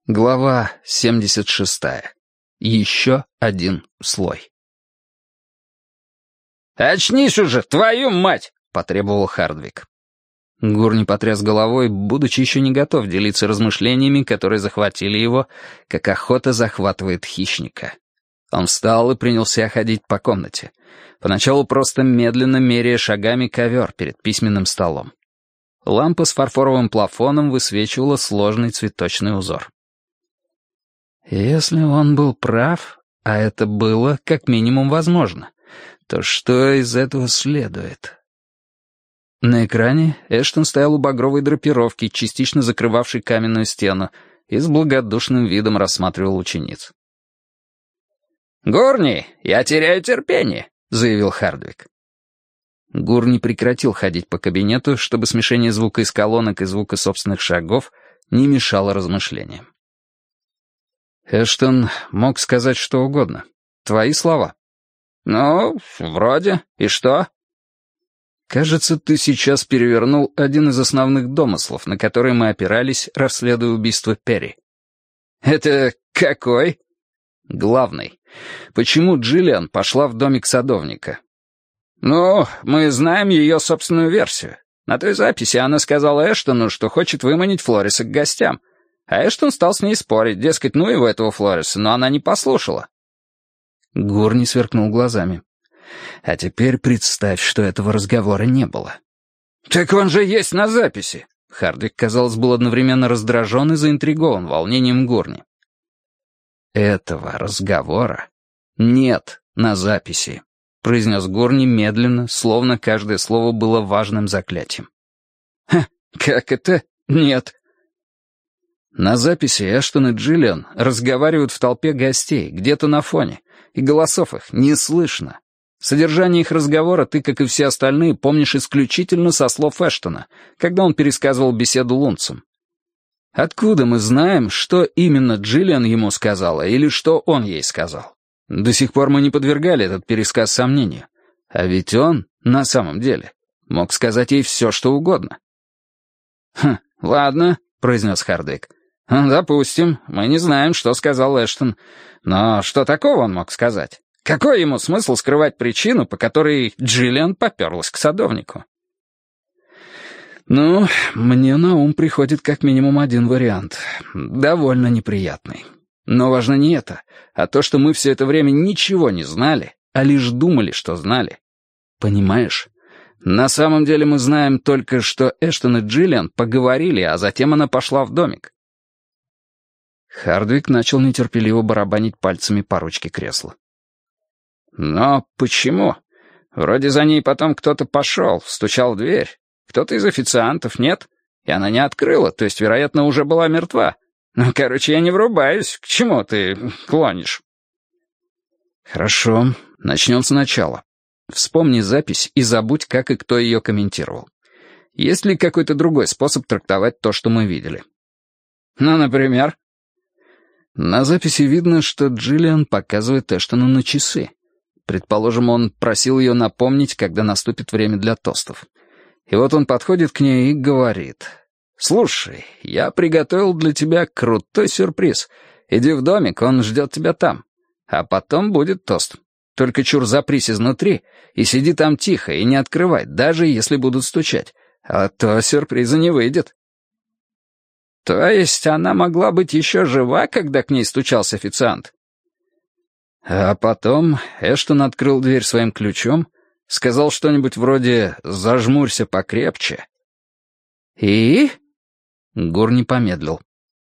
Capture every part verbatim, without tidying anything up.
Глава семьдесят шестая. Еще один слой. «Очнись уже, твою мать!» — потребовал Хардвик. Гурни потряс головой, будучи еще не готов делиться размышлениями, которые захватили его, как охота захватывает хищника. Он встал и принялся ходить по комнате. Поначалу просто медленно меряя шагами ковер перед письменным столом. Лампа с фарфоровым плафоном высвечивала сложный цветочный узор. Если он был прав, а это было как минимум возможно, то что из этого следует? На экране Эштон стоял у багровой драпировки, частично закрывавшей каменную стену, и с благодушным видом рассматривал учениц. «Гурни, я теряю терпение», — заявил Хардвик. Гурни прекратил ходить по кабинету, чтобы смешение звука из колонок и звука собственных шагов не мешало размышлениям. Эштон мог сказать что угодно. Твои слова. «Ну, вроде. И что?» «Кажется, ты сейчас перевернул один из основных домыслов, на которые мы опирались, расследуя убийство Перри». «Это какой?» «Главный. Почему Джиллиан пошла в домик садовника?» «Ну, мы знаем ее собственную версию. На той записи она сказала Эштону, что хочет выманить Флориса к гостям. А Эштон стал с ней спорить, дескать, ну его этого Флориса, но она не послушала». Гурни сверкнул глазами. «А теперь представь, что этого разговора не было». «Так он же есть на записи!» Хардвик, казалось, был одновременно раздражен и заинтригован волнением Гурни. «Этого разговора нет на записи», — произнес Гурни медленно, словно каждое слово было важным заклятием. «Ха, как это нет?» На записи Эштон и Джиллиан разговаривают в толпе гостей, где-то на фоне, и голосов их не слышно. Содержание их разговора ты, как и все остальные, помнишь исключительно со слов Эштона, когда он пересказывал беседу Лунцем. Откуда мы знаем, что именно Джиллиан ему сказала или что он ей сказал? До сих пор мы не подвергали этот пересказ сомнению. А ведь он, на самом деле, мог сказать ей все, что угодно. «Хм, ладно», — произнес Хардвик. «Допустим, мы не знаем, что сказал Эштон. Но что такого он мог сказать? Какой ему смысл скрывать причину, по которой Джиллиан поперлась к садовнику?» «Ну, мне на ум приходит как минимум один вариант. Довольно неприятный. Но важно не это, а то, что мы все это время ничего не знали, а лишь думали, что знали. Понимаешь? На самом деле мы знаем только, что Эштон и Джиллиан поговорили, а затем она пошла в домик». Хардвик начал нетерпеливо барабанить пальцами по ручке кресла. «Но почему? Вроде за ней потом кто-то пошел, стучал в дверь. Кто-то из официантов, нет? И она не открыла, то есть, вероятно, уже была мертва. Ну, короче, я не врубаюсь. К чему ты клонишь?» «Хорошо, начнем сначала. Вспомни запись и забудь, как и кто ее комментировал. Есть ли какой-то другой способ трактовать то, что мы видели?» «Ну, например?» На записи видно, что Джиллиан показывает Эштону на часы. Предположим, он просил ее напомнить, когда наступит время для тостов. И вот он подходит к ней и говорит: «Слушай, я приготовил для тебя крутой сюрприз. Иди в домик, он ждет тебя там. А потом будет тост. Только чур запрись изнутри и сиди там тихо и не открывай, даже если будут стучать. А то сюрприза не выйдет». «То есть она могла быть еще жива, когда к ней стучался официант?» А потом Эштон открыл дверь своим ключом, сказал что-нибудь вроде «зажмурься покрепче». «И?» Гурни помедлил.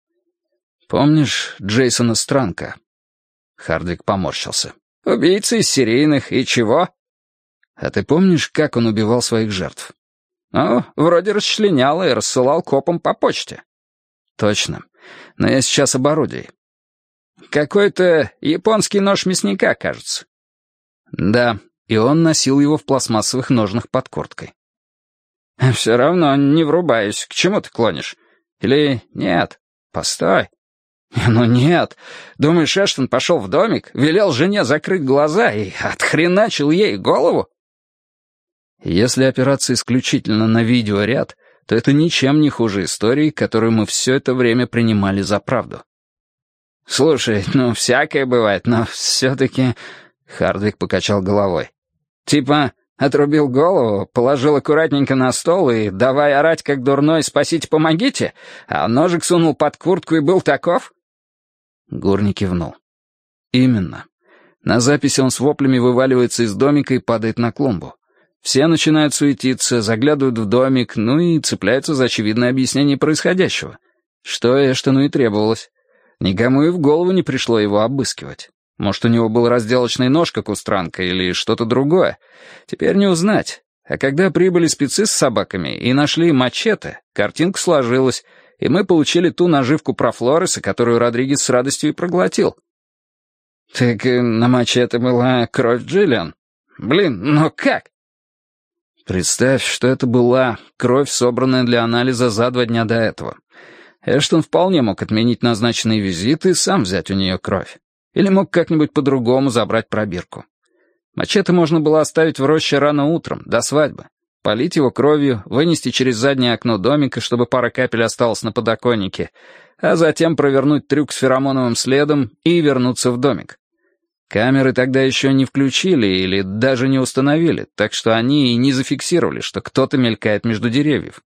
«Помнишь Джейсона Странка?» Хардвик поморщился. «Убийца из серийных, и чего?» «А ты помнишь, как он убивал своих жертв?» «Ну, вроде расчленял и рассылал копам по почте». «Точно. Но я сейчас об орудии». «Какой-то японский нож мясника, кажется». «Да, и он носил его в пластмассовых ножнах под курткой». «Все равно не врубаюсь. К чему ты клонишь? Или нет? Постой». «Ну нет. Думаешь, Эштон пошел в домик, велел жене закрыть глаза и отхреначил ей голову?» Если опираться исключительно на видеоряд, то это ничем не хуже истории, которую мы все это время принимали за правду. «Слушай, ну, всякое бывает, но все-таки...» Хардвик покачал головой. «Типа, отрубил голову, положил аккуратненько на стол и давай орать как дурной «спасите, помогите», а ножик сунул под куртку и был таков?» Гурни кивнул. «Именно. На записи он с воплями вываливается из домика и падает на клумбу. Все начинают суетиться, заглядывают в домик, ну и цепляются за очевидное объяснение происходящего. Что Эштону и требовалось. Никому и в голову не пришло его обыскивать. Может, у него был разделочный нож, как у Странка, или что-то другое. Теперь не узнать. А когда прибыли спецы с собаками и нашли мачете, картинка сложилась, и мы получили ту наживку про Флореса, которую Родригес с радостью и проглотил. «Так на мачете была кровь Джиллиан? Блин, но как?» Представь, что это была кровь, собранная для анализа за два дня до этого. Эштон вполне мог отменить назначенный визит и сам взять у нее кровь. Или мог как-нибудь по-другому забрать пробирку. Мачете можно было оставить в роще рано утром, до свадьбы. Полить его кровью, вынести через заднее окно домика, чтобы пара капель осталась на подоконнике, а затем провернуть трюк с феромоновым следом и вернуться в домик. Камеры тогда еще не включили или даже не установили, так что они и не зафиксировали, что кто-то мелькает между деревьев.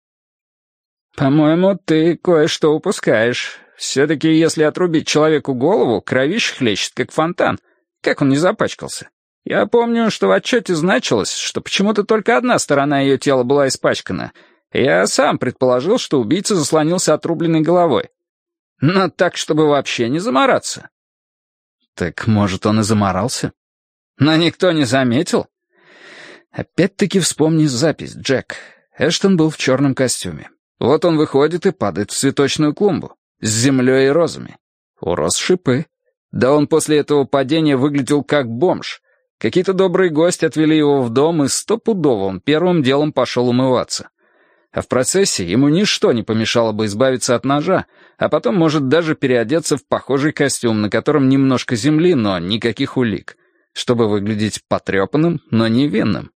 «По-моему, ты кое-что упускаешь. Все-таки, если отрубить человеку голову, кровище хлещет, как фонтан. Как он не запачкался? Я помню, что в отчете значилось, что почему-то только одна сторона ее тела была испачкана. Я сам предположил, что убийца заслонился отрубленной головой. Но так, чтобы вообще не замораться». «Так, может, он и заморался?» «Но никто не заметил?» «Опять-таки вспомни запись, Джек. Эштон был в черном костюме. Вот он выходит и падает в цветочную клумбу. С землей и розами. У роз шипы. Да он после этого падения выглядел как бомж. Какие-то добрые гости отвели его в дом, и стопудово он первым делом пошел умываться. А в процессе ему ничто не помешало бы избавиться от ножа, а потом может даже переодеться в похожий костюм, на котором немножко земли, но никаких улик, чтобы выглядеть потрепанным, но невинным.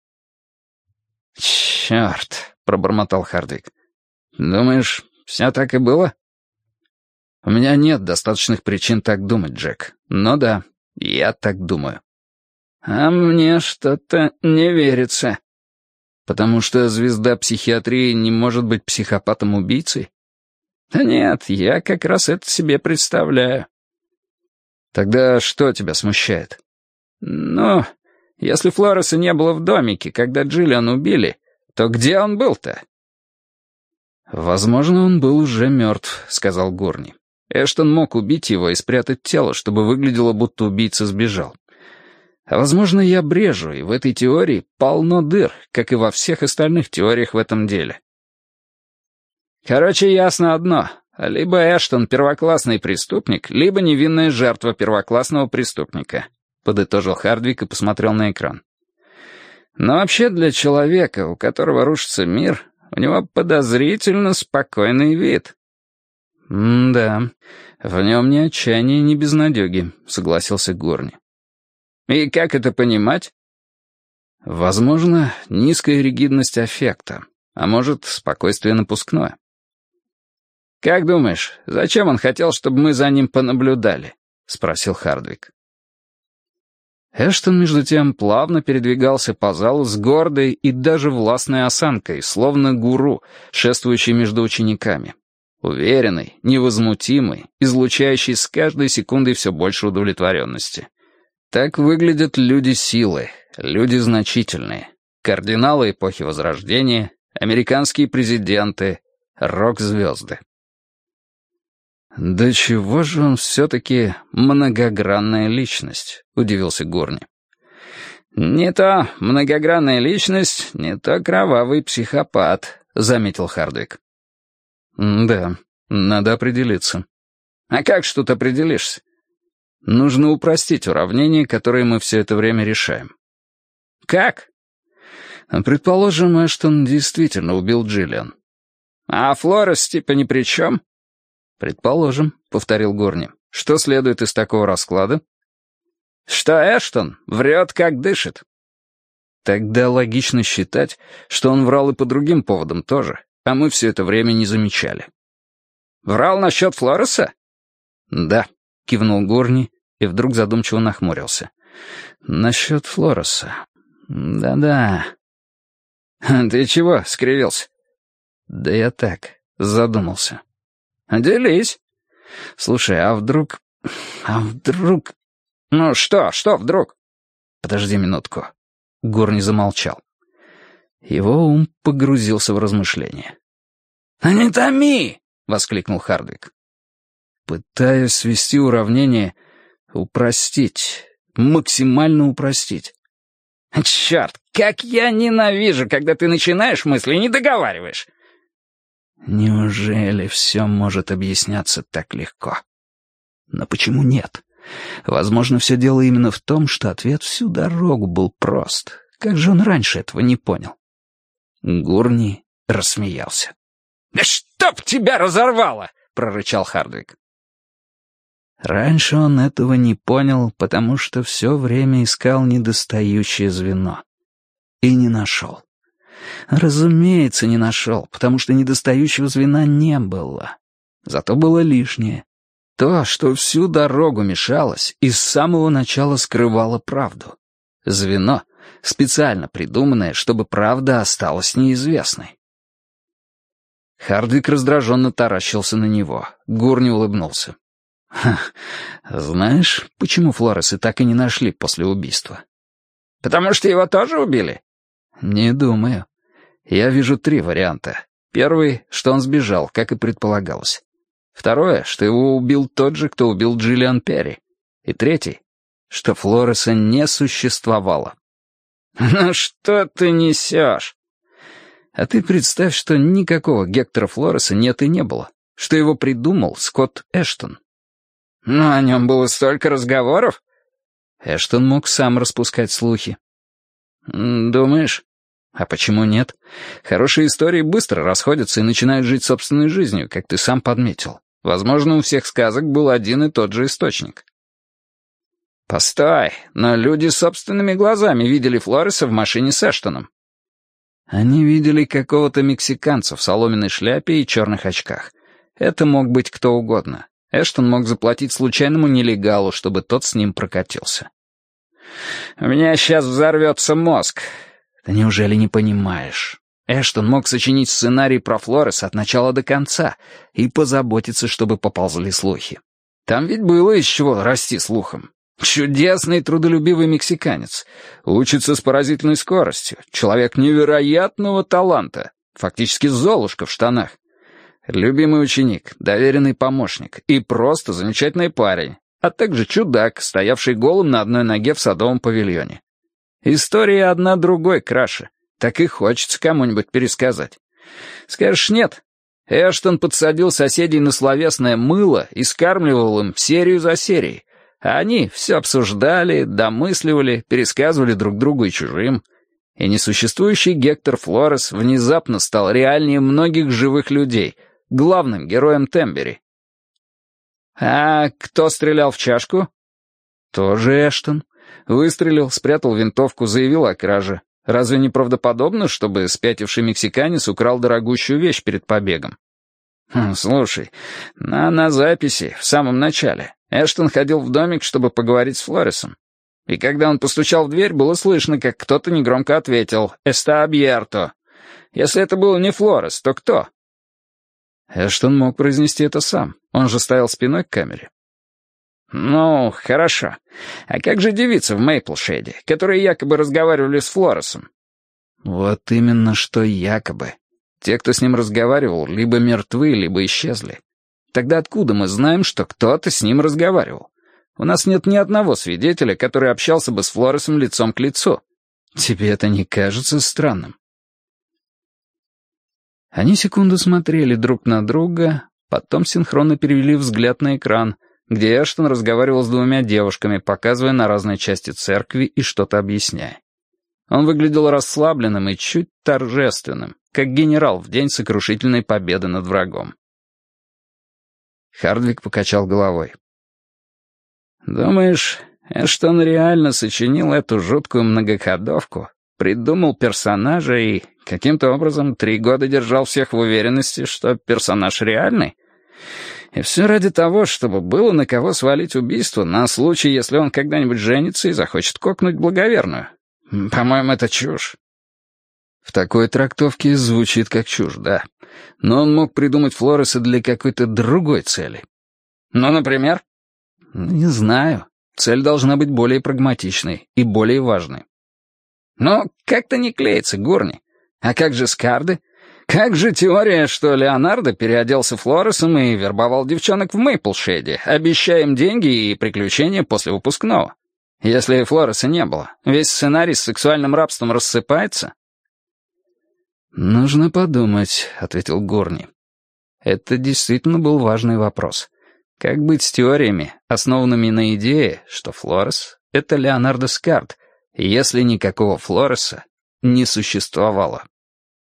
«Черт», — пробормотал Хардвик. «Думаешь, все так и было?» «У меня нет достаточных причин так думать, Джек. Но да, я так думаю». «А мне что-то не верится». «Потому что звезда психиатрии не может быть психопатом-убийцей?» «Да нет, я как раз это себе представляю». «Тогда что тебя смущает?» «Ну, если Флореса не было в домике, когда Джиллиан убили, то где он был-то?» «Возможно, он был уже мертв», — сказал Гурни. Эштон мог убить его и спрятать тело, чтобы выглядело, будто убийца сбежал. А возможно, я брежу, и в этой теории полно дыр, как и во всех остальных теориях в этом деле. Короче, ясно одно. Либо Эштон первоклассный преступник, либо невинная жертва первоклассного преступника, подытожил Хардвик и посмотрел на экран. Но вообще для человека, у которого рушится мир, у него подозрительно спокойный вид. «М-да, в нем ни отчаяния, ни безнадеги», — согласился Гурни. «И как это понимать?» «Возможно, низкая ригидность аффекта, а может, спокойствие напускное». «Как думаешь, зачем он хотел, чтобы мы за ним понаблюдали?» — спросил Хардвик. Эштон, между тем, плавно передвигался по залу с гордой и даже властной осанкой, словно гуру, шествующий между учениками. Уверенный, невозмутимый, излучающий с каждой секундой все больше удовлетворенности. Так выглядят люди силы, люди значительные. Кардиналы эпохи Возрождения, американские президенты, рок-звезды. «Да чего же он все-таки многогранная личность?» — удивился Гурни. «Не то многогранная личность, не то кровавый психопат», — заметил Хардвик. «Да, надо определиться». «А как ж тут определишься?» «Нужно упростить уравнение, которое мы все это время решаем». «Как?» «Предположим, Эштон действительно убил Джиллиан». «А Флорес типа ни при чем?» «Предположим», — повторил Гурни. «Что следует из такого расклада?» «Что Эштон врет, как дышит». «Тогда логично считать, что он врал и по другим поводам тоже, а мы все это время не замечали». «Врал насчет Флореса?» «Да». кивнул Гурни и вдруг задумчиво нахмурился. «Насчет Флореса. Да-да». «Ты чего?» — скривился. «Да я так, задумался». «Делись». «Слушай, а вдруг... а вдруг...» «Ну что, что вдруг?» «Подожди минутку». Гурни замолчал. Его ум погрузился в размышления. «Не томи!» — воскликнул Хардвик. «Пытаюсь свести уравнение, упростить, максимально упростить». «Черт, как я ненавижу, когда ты начинаешь мысли и не договариваешь!» «Неужели все может объясняться так легко? Но почему нет? Возможно, все дело именно в том, что ответ всю дорогу был прост. Как же он раньше этого не понял?» Гурни рассмеялся. «Да чтоб тебя разорвало!» — прорычал Хардвик. Раньше он этого не понял, потому что все время искал недостающее звено. И не нашел. Разумеется, не нашел, потому что недостающего звена не было. Зато было лишнее. То, что всю дорогу мешалось и с самого начала скрывало правду. Звено, специально придуманное, чтобы правда осталась неизвестной. Хардвик раздраженно таращился на него. Гурни улыбнулся. «Ха, знаешь, почему Флореса так и не нашли после убийства?» «Потому что его тоже убили?» «Не думаю. Я вижу три варианта. Первый, что он сбежал, как и предполагалось. Второе, что его убил тот же, кто убил Джиллиан Перри. И третий, что Флореса не существовало». «Ну что ты несешь?» «А ты представь, что никакого Гектора Флореса нет и не было, что его придумал Скотт Эштон». «Но о нем было столько разговоров». Эштон мог сам распускать слухи. «Думаешь? А почему нет? Хорошие истории быстро расходятся и начинают жить собственной жизнью, как ты сам подметил. Возможно, у всех сказок был один и тот же источник». «Постой, но люди собственными глазами видели Флореса в машине с Эштоном». Они видели какого-то мексиканца в соломенной шляпе и черных очках. Это мог быть кто угодно. Эштон мог заплатить случайному нелегалу, чтобы тот с ним прокатился. «У меня сейчас взорвется мозг». «Да неужели не понимаешь? Эштон мог сочинить сценарий про Флореса от начала до конца и позаботиться, чтобы поползли слухи. Там ведь было из чего расти слухом. Чудесный трудолюбивый мексиканец. Учится с поразительной скоростью. Человек невероятного таланта. Фактически Золушка в штанах. Любимый ученик, доверенный помощник и просто замечательный парень, а также чудак, стоявший голым на одной ноге в садовом павильоне. История одна другой краше. Так и хочется кому-нибудь пересказать. Скажешь, нет? Эштон подсадил соседей на словесное мыло и скармливал им серию за серией. А они все обсуждали, домысливали, пересказывали друг другу и чужим. И несуществующий Гектор Флорес внезапно стал реальнее многих живых людей, главным героем Тембери. А кто стрелял в чашку? Тоже Эштон. Выстрелил, спрятал винтовку, заявил о краже. Разве не правдоподобно, чтобы спятивший мексиканец украл дорогущую вещь перед побегом? Хм, слушай, на, на записи, в самом начале, Эштон ходил в домик, чтобы поговорить с Флоресом. И когда он постучал в дверь, было слышно, как кто-то негромко ответил «Эста абьерто». Если это был не Флорес, то кто? Эштон мог произнести это сам. Он же стоял спиной к камере. «Ну, хорошо. А как же девицы в Мейплшейде, которые якобы разговаривали с Флоресом?» «Вот именно что якобы. Те, кто с ним разговаривал, либо мертвы, либо исчезли. Тогда откуда мы знаем, что кто-то с ним разговаривал? У нас нет ни одного свидетеля, который общался бы с Флоресом лицом к лицу. Тебе это не кажется странным?» Они секунду смотрели друг на друга, потом синхронно перевели взгляд на экран, где Эштон разговаривал с двумя девушками, показывая на разные части церкви и что-то объясняя. Он выглядел расслабленным и чуть торжественным, как генерал в день сокрушительной победы над врагом. Хардвик покачал головой. «Думаешь, Эштон реально сочинил эту жуткую многоходовку, придумал персонажа и каким-то образом три года держал всех в уверенности, что персонаж реальный? И все ради того, чтобы было на кого свалить убийство на случай, если он когда-нибудь женится и захочет кокнуть благоверную. По-моему, это чушь. В такой трактовке звучит как чушь, да. Но он мог придумать Флореса для какой-то другой цели. Ну, например? Не знаю. Цель должна быть более прагматичной и более важной. Но как-то не клеится, Гурни. А как же Скарды? Как же теория, что Леонардо переоделся Флоресом и вербовал девчонок в Мейплшейде, обещая им деньги и приключения после выпускного? Если Флореса не было, весь сценарий с сексуальным рабством рассыпается? «Нужно подумать», — ответил Гурни. Это действительно был важный вопрос. Как быть с теориями, основанными на идее, что Флорес — это Леонардо Скард, если никакого Флореса не существовало?